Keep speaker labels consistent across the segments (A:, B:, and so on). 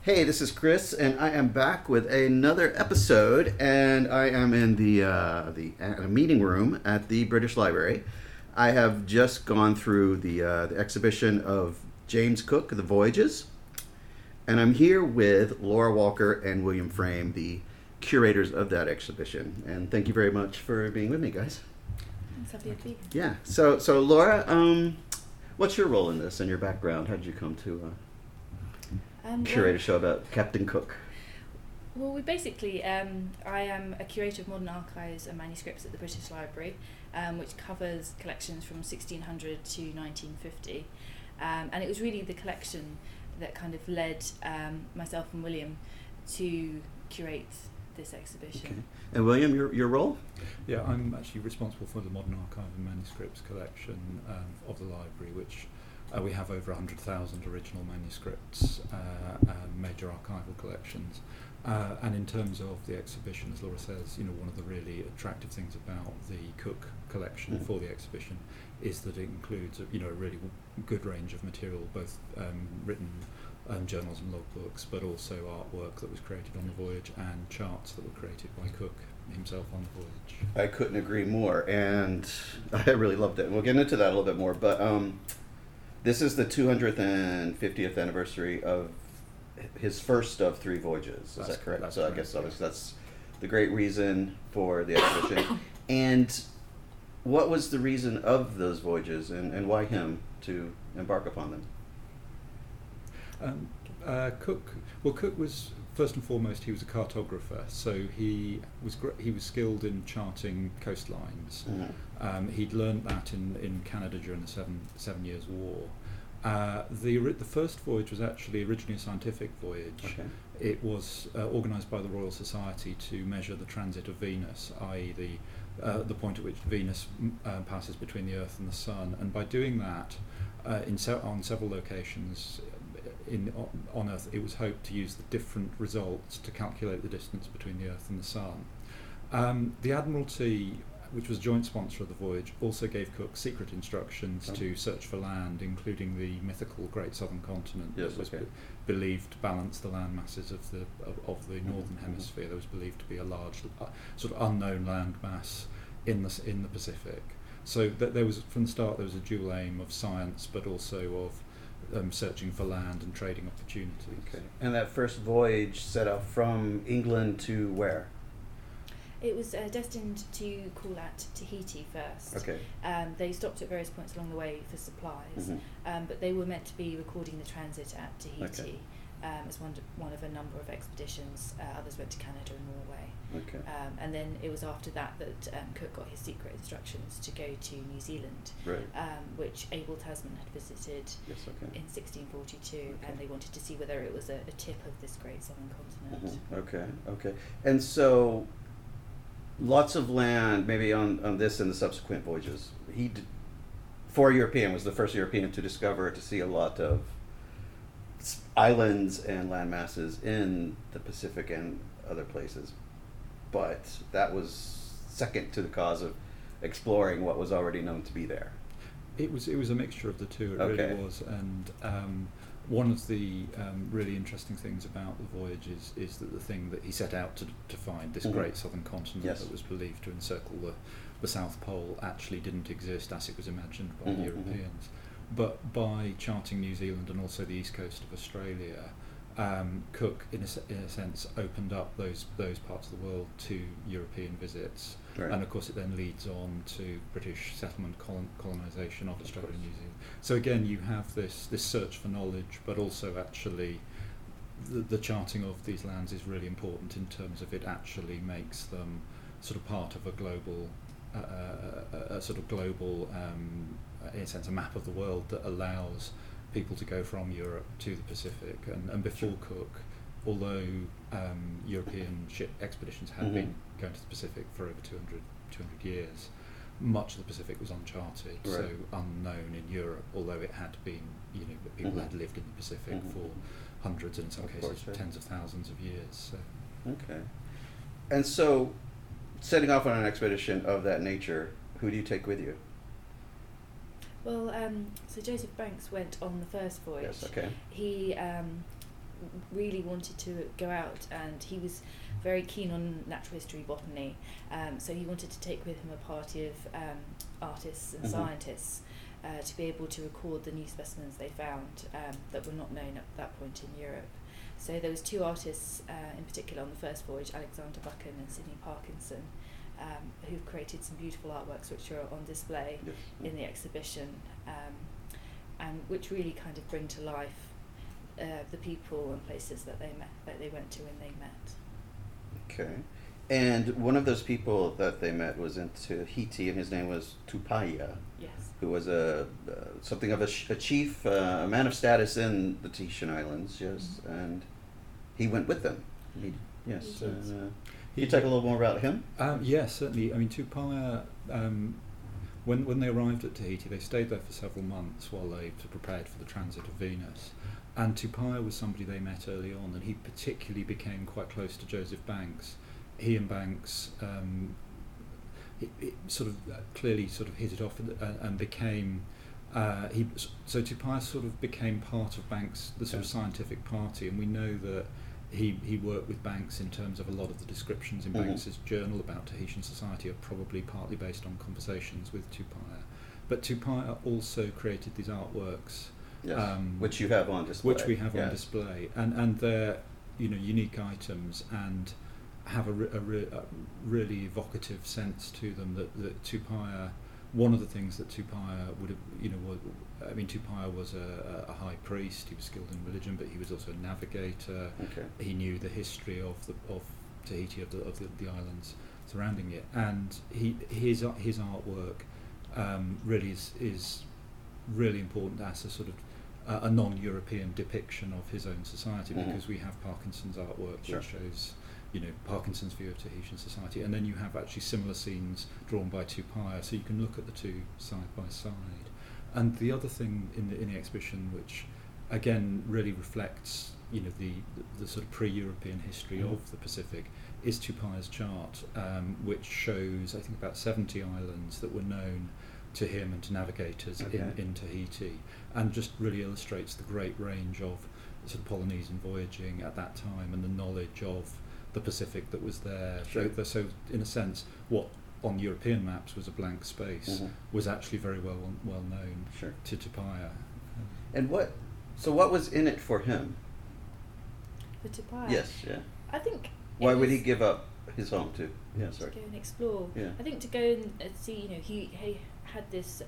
A: Hey, this is Chris, and I am back with another episode, and I am in the meeting room at the British Library. I have just gone through the exhibition of James Cook, The Voyages, and I'm here with Laura Walker and William Frame, the curators of that exhibition. And thank you very much for being with me, guys.
B: It's happy to be
A: Yeah.
B: here.
A: So Laura, what's your role in this and your background? How did you come to curate a show about Captain Cook?
B: Well, we basically, I am a curator of modern archives and manuscripts at the British Library, which covers collections from 1600 to 1950. And it was really the collection that kind of led myself and William to curate this exhibition.
A: Okay. And William, your role?
C: Yeah, I'm actually responsible for the Modern Archive and Manuscripts collection of the library, which we have over 100,000 original manuscripts and major archival collections. And in terms of the exhibition, as Laura says, one of the really attractive things about the Cook collection for the exhibition is that it includes a really good range of material, both written journals and logbooks, but also artwork that was created on the voyage and charts that were created by Cook himself on the voyage.
A: I couldn't agree more, and I really loved it. We'll get into that a little bit more, but this is the 200th and 50th anniversary of his first of three voyages. Is that correct? So correct, I guess obviously that's the great reason for the exhibition. And what was the reason of those voyages, and why him to embark upon them?
C: Cook was, first and foremost, he was a cartographer, so he was skilled in charting coastlines. He'd learned that in Canada during the Seven Years War. The first voyage was actually originally a scientific voyage.
A: Okay.
C: It was organised by the Royal Society to measure the transit of Venus, i.e. the point at which Venus passes between the Earth and the Sun, and by doing that on several locations on Earth, it was hoped to use the different results to calculate the distance between the Earth and the Sun. The Admiralty, which was joint sponsor of the voyage, also gave Cook secret instructions to search for land, including the mythical Great Southern Continent that was believed to balance the land masses of the Northern Hemisphere. There was believed to be a large, sort of unknown land mass in the Pacific. So there was, from the start, there was a dual aim of science, but also of searching for land and trading opportunities.
A: Okay. And that first voyage set out from England to where?
B: It was destined to call at Tahiti first.
A: Okay.
B: They stopped at various points along the way for supplies, but they were meant to be recording the transit at Tahiti as one of a number of expeditions. Others went to Canada and Norway.
A: Okay.
B: And then it was after that Cook got his secret instructions to go to New Zealand,
A: Right.
B: Which Abel Tasman had visited in 1642, and they wanted to see whether it was a tip of this great southern continent.
A: Okay. And so, lots of land, maybe on this and the subsequent voyages. Was the first European to discover, to see a lot of islands and land masses in the Pacific and other places. But that was second to the cause of exploring what was already known to be there.
C: It was a mixture of the two. It really was, and one of the really interesting things about the voyage is that the thing that he set out to find, this great southern continent that was believed to encircle the South Pole, actually didn't exist as it was imagined by the Europeans. But by charting New Zealand and also the east coast of Australia, Cook, in a sense, opened up those parts of the world to European visits. Right. And of course it then leads on to British settlement colonisation of Australia and New Zealand. So again, you have this search for knowledge, but also actually the charting of these lands is really important in terms of it actually makes them sort of part of a global, in a sense, a map of the world that allows people to go from Europe to the Pacific. And before Cook, although European ship expeditions had been going to the Pacific for over 200 years, much of the Pacific was uncharted, so unknown in Europe, although it had been, people had lived in the Pacific for hundreds and in some cases tens of thousands of years. So.
A: Okay. And so, setting off on an expedition of that nature, who do you take with you?
B: Well, so Joseph Banks went on the first voyage.
A: Yes, okay.
B: He really wanted to go out, and he was very keen on natural history, botany, so he wanted to take with him a party of artists and scientists to be able to record the new specimens they found that were not known at that point in Europe. So there was 2 artists in particular on the first voyage, Alexander Buchan and Sidney Parkinson, who've created some beautiful artworks which are on display in the exhibition, and which really kind of bring to life the people and places that they went to when they met.
A: Okay. And one of those people that they met was in Tahiti, and his name was Tupaia.
B: Yes.
A: Who was something of a chief, a man of status in the Tahitian Islands, yes, and he went with them. Yes. Can you talk a little more about him?
C: Yes, certainly. I mean, Tupaia, when they arrived at Tahiti, they stayed there for several months while they prepared for the transit of Venus. And Tupaia was somebody they met early on, and he particularly became quite close to Joseph Banks. He and Banks clearly hit it off and became so Tupaia sort of became part of Banks, the sort of scientific party, and we know that he worked with Banks in terms of a lot of the descriptions in Banks's journal about Tahitian society are probably partly based on conversations with Tupaia. But Tupaia also created these artworks,
A: which you have on display.
C: Which we have on display, and they're unique items and have a really evocative sense to them. That Tupaia, one of the things that Tupaia would have, Tupaia was a high priest. He was skilled in religion, but he was also a navigator.
A: Okay.
C: He knew the history of Tahiti, of the islands surrounding it, and his artwork really is really important as a sort of a non-European depiction of his own society, because we have Parkinson's artwork which shows Parkinson's view of Tahitian society, and then you have actually similar scenes drawn by Tupaia, so you can look at the two side by side. And the other thing in the exhibition, which again really reflects the sort of pre-European history of the Pacific, is Tupaia's chart, which shows I think about 70 islands that were known to him and to navigators in Tahiti, and just really illustrates the great range of sort of Polynesian voyaging at that time and the knowledge of the Pacific that was there. So in a sense, what on European maps was a blank space was actually very well known to Tupaia.
A: And what was in it for him?
B: For Tupaia?
A: Yes, yeah.
B: I think.
A: Why would he give up his home to?
B: To go and explore.
A: Yeah.
B: I think to go and see. He had this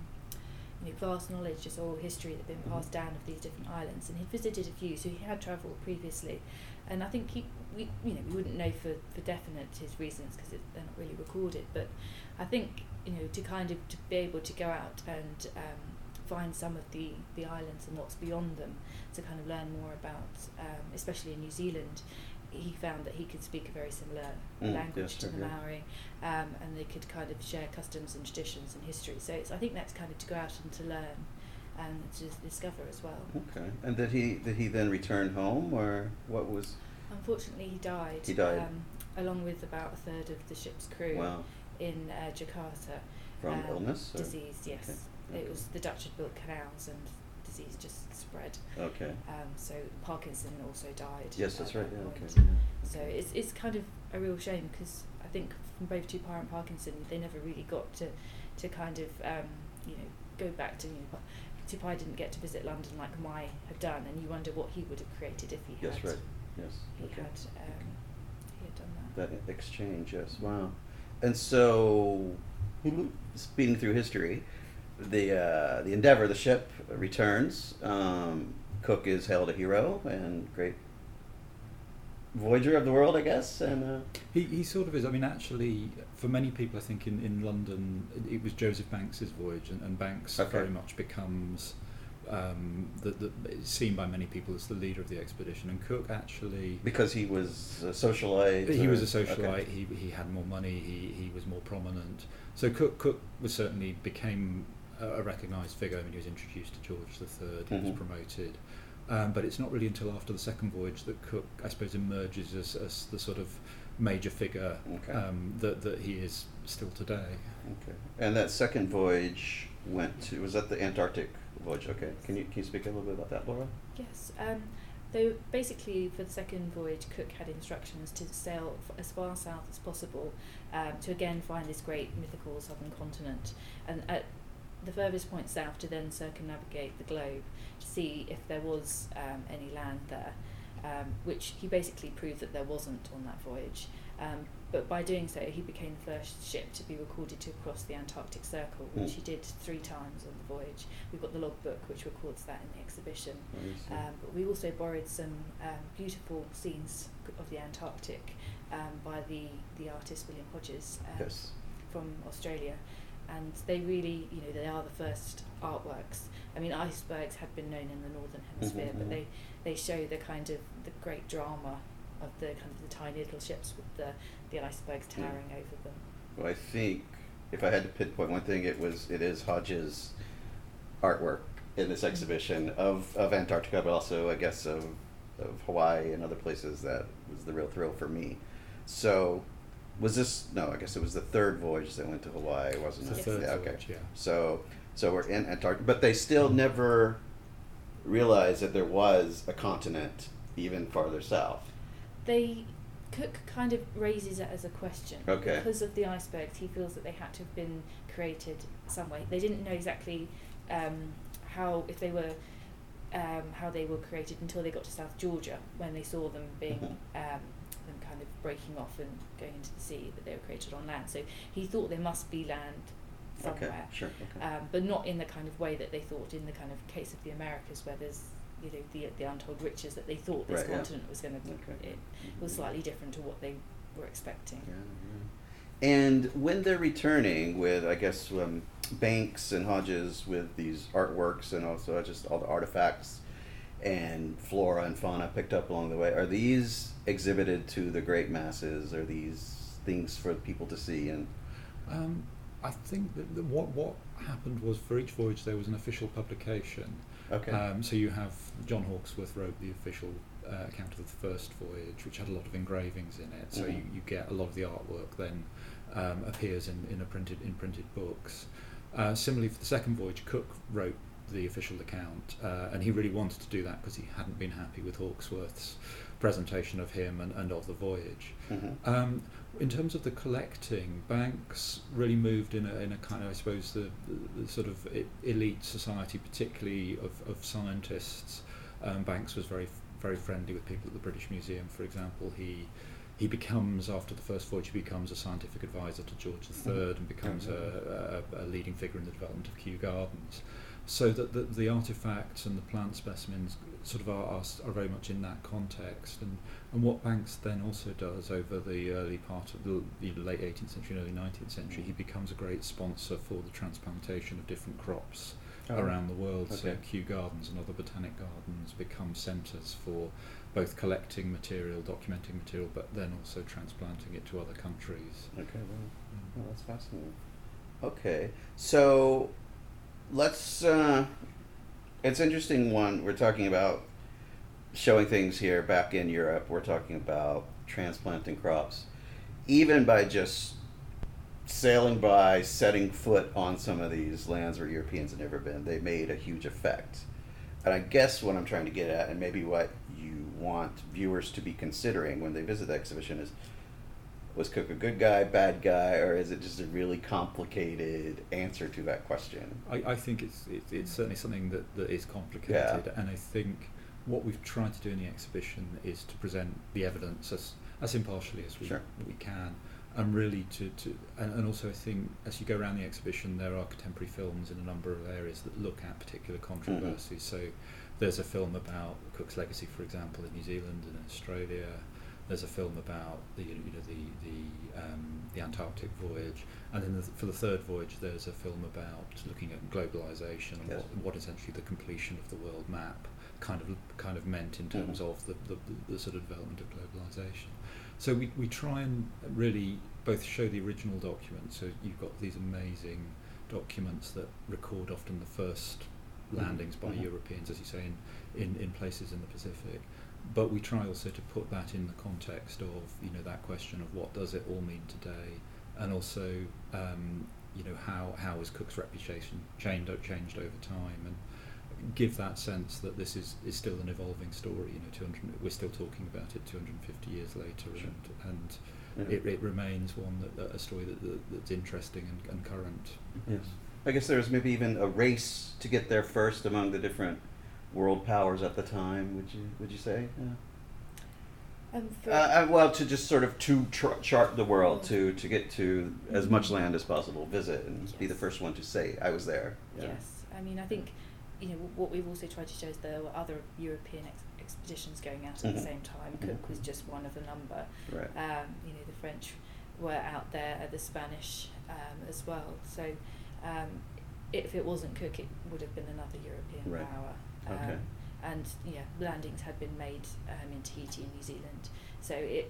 B: vast knowledge, just oral history that had been passed down of these different islands, and he visited a few. So he had travelled previously, and I think we wouldn't know for definite his reasons because they're not really recorded. But I think to be able to go out and find some of the islands and what's beyond them, to kind of learn more about, especially in New Zealand. He found that he could speak a very similar language to the Maori, and they could kind of share customs and traditions and history. So I think that's kind of to go out and to learn and to discover as well. Okay.
A: And did he then return home, or what was?
B: Unfortunately, he died.
A: He died
B: along with about a third of the ship's crew.
A: Wow.
B: In Jakarta.
A: From illness? Or?
B: Disease, yes. Okay. It was the Dutch had built canals and disease just spread.
A: Okay.
B: So Parkinson also died.
A: Yes, that's right. Yeah. Okay.
B: So it's kind of a real shame, because I think from both Tupaia and Parkinson, they never really got to kind of go back to Tupaia didn't get to visit London like Mai had done, and you wonder what he would have created if he had.
A: Yes, right. Yes.
B: He had done
A: that. That exchange. Yes. Wow. And so, speeding through history, the Endeavour, the ship, returns. Cook is hailed a hero and great voyager of the world, I guess. And
C: he sort of is. I mean, actually, for many people, I think in London, it was Joseph Banks's voyage, and Banks very much becomes seen by many people as the leader of the expedition. And Cook actually,
A: because he was a socialite.
C: He was a socialite. He had more money. He was more prominent. So Cook was certainly became a recognised figure. I mean, he was introduced to George III. He was promoted. But it's not really until after the second voyage that Cook, I suppose, emerges as the sort of major figure that he is still today.
A: Okay. And that second voyage was that the Antarctic voyage? Okay. Can you speak a little bit about that, Laura?
B: Yes. Though basically for the second voyage, Cook had instructions to sail as far south as possible to again find this great mythical southern continent, and at the furthest point south to then circumnavigate the globe to see if there was any land there, which he basically proved that there wasn't on that voyage. But by doing so, he became the first ship to be recorded to cross the Antarctic Circle, which he did 3 times on the voyage. We've got the logbook which records that in the exhibition. But we also borrowed some beautiful scenes of the Antarctic by the artist William Hodges
A: Yes.
B: from Australia. And they really, they are the first artworks. I mean, icebergs had been known in the Northern Hemisphere, but they show the kind of the great drama of the kind of the tiny little ships with the icebergs towering over them.
A: Well, I think if I had to pinpoint one thing, it is Hodges' artwork in this exhibition of Antarctica, but also I guess of Hawaii and other places that was the real thrill for me. So was this, no, I guess it was the third voyage that went to Hawaii, wasn't it?
C: The third
A: Okay.
C: voyage, yeah.
A: So we're in Antarctica, but they still never realized that there was a continent even farther south.
B: Cook kind of raises it as a question.
A: Okay.
B: Because of the icebergs, he feels that they had to have been created some way. They didn't know exactly how they were created until they got to South Georgia, when they saw them being them kind of breaking off and going into the sea, that they were created on land. So he thought there must be land somewhere.
A: Okay, sure. Okay.
B: But not in the kind of way that they thought in the kind of case of the Americas, where there's the untold riches that they thought this continent was going to be.
A: Okay.
B: It was slightly different to what they were expecting.
A: Yeah. And when they're returning with, I guess, Banks and Hodges with these artworks and also just all the artifacts and flora and fauna picked up along the way, are these exhibited to the great masses? Are these things for people to see? And
C: I think that what happened was, for each voyage there was an official publication.
A: okay.
C: So you have John Hawkesworth wrote the official account of the first voyage, which had a lot of engravings in it. So you get a lot of the artwork then appears in printed books. Similarly, for the second voyage, Cook wrote the official account, and he really wanted to do that because he hadn't been happy with Hawkesworth's presentation of him and of the voyage. In terms of the collecting, Banks really moved in a kind of, I suppose, the sort of elite society, particularly of scientists. Banks was very very friendly with people at the British Museum, for example. He becomes, after the first voyage, he becomes a scientific advisor to George III and becomes a leading figure in the development of Kew Gardens. So that the artefacts and the plant specimens sort of are very much in that context. And what Banks then also does over the early part of the late 18th century and early 19th century, he becomes a great sponsor for the transplantation of different crops around the world.
A: Okay.
C: So Kew Gardens and other botanic gardens become centres for both collecting material, documenting material, but then also transplanting it to other countries.
A: Okay, well, that's fascinating. Okay, so let's, it's interesting one, we're talking about showing things here back in Europe, we're talking about transplanting crops. Even by just sailing by, setting foot on some of these lands where Europeans had never been, they made a huge effect. And I guess what I'm trying to get at, and maybe what you want viewers to be considering when they visit the exhibition, is, was Cook a good guy, bad guy, or is it just a really complicated answer to that question?
C: I think it's certainly something that is complicated, and I think what we've tried to do in the exhibition is to present the evidence as impartially as we can. And really and also I think as you go around the exhibition, there are contemporary films in a number of areas that look at particular controversies. So there's a film about Cook's legacy, for example, in New Zealand and Australia. There's a film about the Antarctic voyage, and then for the third voyage, there's a film about looking at globalization and what essentially the completion of the world map kind of meant in terms of the sort of development of globalization. So we try and really both show the original documents, so you've got these amazing documents that record often the first landings by Europeans, as you say, in places in the Pacific, but we try also to put that in the context of that question of what does it all mean today, and also how has Cook's reputation changed over time. And give that sense that this is still an evolving story. 200, we're still talking about it 250 years later,
A: Sure.
C: and it remains one a story that's interesting and current.
A: Yes. I guess there was maybe even a race to get there first among the different world powers at the time. Would you say? Yeah. Well, to just sort of chart the world, to get to as much land as possible, visit, and be the first one to say, I was there. Yeah.
B: Yes, I mean, I think, what we've also tried to show is there were other European expeditions going out at the same time. Cook was just one of a number.
A: Right.
B: The French were out there, the Spanish as well. So if it wasn't Cook, it would have been another European power.
A: Okay.
B: And landings had been made in Tahiti and New Zealand, so it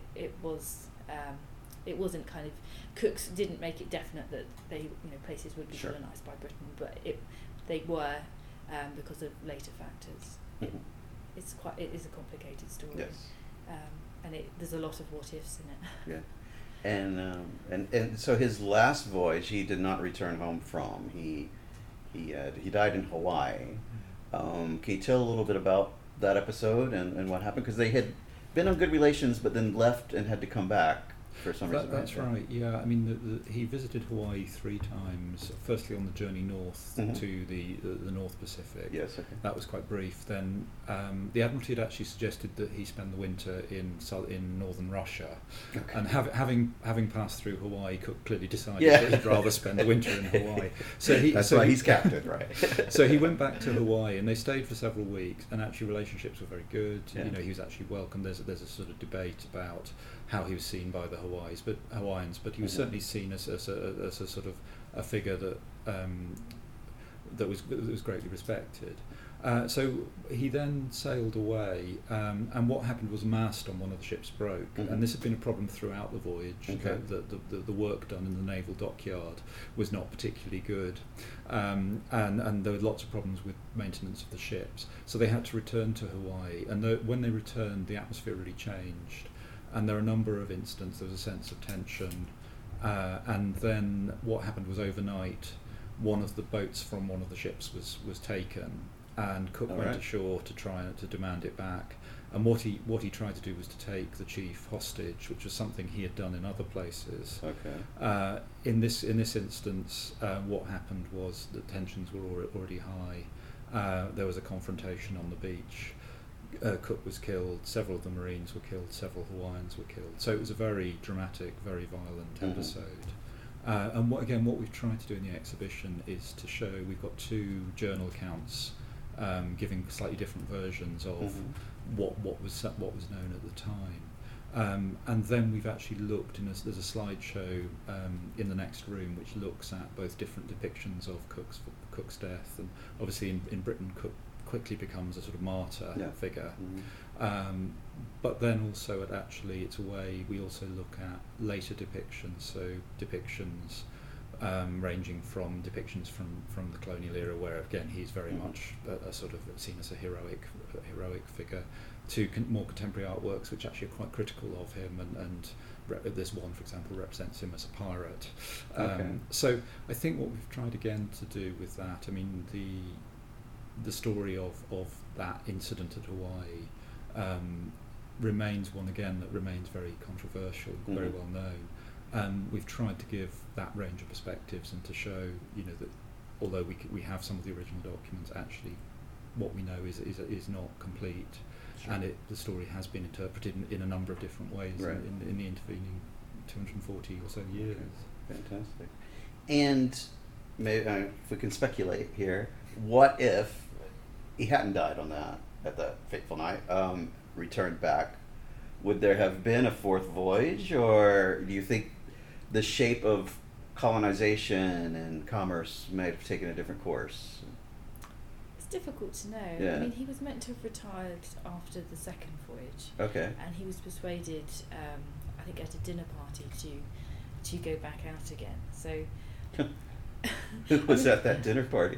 B: wasn't kind of, Cooks didn't make it definite that they places would be colonised by Britain, but they were because of later factors.
A: Mm-hmm.
B: It is a complicated story.
A: Yes.
B: And there's a lot of what ifs in it.
A: Yeah. And so his last voyage he did not return home from. He died in Hawaii. Can you tell a little bit about that episode and what happened? Because they had been on good relations, but then left and had to come back for some reason.
C: That's right. Yeah, I mean, he visited Hawaii 3 times. Firstly, on the journey north to the North Pacific.
A: Yes. Okay.
C: That was quite brief. Then the Admiralty had actually suggested that he spend the winter in northern Russia, and having passed through Hawaii, Cook clearly decided that he'd rather spend the winter in Hawaii. That's why he's captain, right? So he went back to Hawaii, and they stayed for several weeks, and actually relationships were very good.
A: Yeah.
C: He was actually welcomed. There's a sort of debate about how he was seen by the Hawaiians, but he was certainly seen as a sort of a figure that was greatly respected. So he then sailed away, and what happened was a mast on one of the ships broke, and this had been a problem throughout the voyage.
A: Okay.
C: The work done in the naval dockyard was not particularly good, and there were lots of problems with maintenance of the ships. So they had to return to Hawaii, and when they returned, the atmosphere really changed. And there are a number of incidents. There was a sense of tension, and then what happened was overnight, one of the boats from one of the ships was taken, and Cook went ashore to try to demand it back. And what he tried to do was to take the chief hostage, which was something he had done in other places.
A: Okay.
C: In this instance, what happened was that tensions were already high. There was a confrontation on the beach. Cook was killed, several of the Marines were killed, several Hawaiians were killed. So it was a very dramatic, very violent episode. And what we've tried to do in the exhibition is to show, we've got 2 journal accounts giving slightly different versions of what was known at the time. And then we've actually looked, there's a slideshow in the next room which looks at both different depictions of Cook's death, and obviously in Britain Cook quickly becomes a sort of martyr figure. But then also it's a way we also look at later depictions, so depictions ranging from depictions from the colonial era, where again he's very much a sort of seen as a heroic figure, to more contemporary artworks which actually are quite critical of him, and this one, for example, represents him as a pirate. So I think what we've tried again to do with that, I mean, the story of that incident at Hawaii remains one again that remains very controversial, very well known. We've tried to give that range of perspectives and to show, that although we have some of the original documents, actually what we know is not complete, and the story has been interpreted in a number of different ways in the intervening 240 or so years.
A: Fantastic. And maybe, if we can speculate here, what if he hadn't died at that fateful night, returned back? Would there have been a 4th voyage, or do you think the shape of colonization and commerce might have taken a different course?
B: It's difficult to know.
A: Yeah.
B: I mean, he was meant to have retired after the 2nd voyage.
A: Okay.
B: And he was persuaded, I think at a dinner party, to go back out again. So.
A: Who was at that dinner party?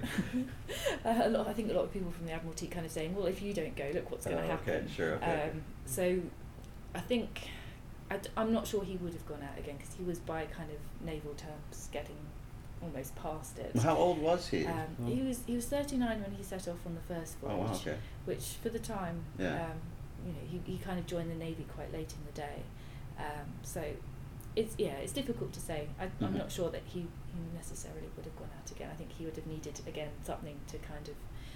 B: I think a lot of people from the Admiralty kind of saying, well, if you don't go, look what's going to happen.
A: Okay, sure. Okay.
B: So I think, I'm not sure he would have gone out again, because he was, by kind of naval terms, getting almost past it.
A: How old was he?
B: He was 39 when he set off on the first voyage.
A: Oh, wow, okay.
B: Which for the time,
A: Yeah.
B: he kind of joined the Navy quite late in the day. So it's difficult to say. I'm not sure that he necessarily would have gone out again. I think he would have needed again something to kind of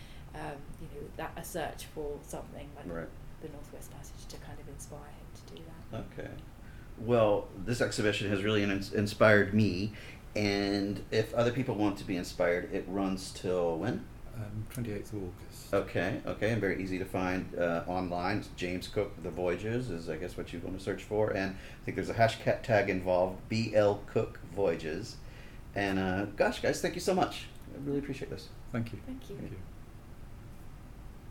B: a search for something like the Northwest Passage to kind of inspire him to do that.
A: Okay. Well, this exhibition has really inspired me, and if other people want to be inspired, it runs till when?
C: 28th of August.
A: Okay, and very easy to find online. James Cook, The Voyages is, I guess, what you want to search for, and I think there's a hashtag involved, BL Cook Voyages. And gosh, guys, thank you so much. I really appreciate this.
C: Thank you.
B: Thank you.
C: Thank you.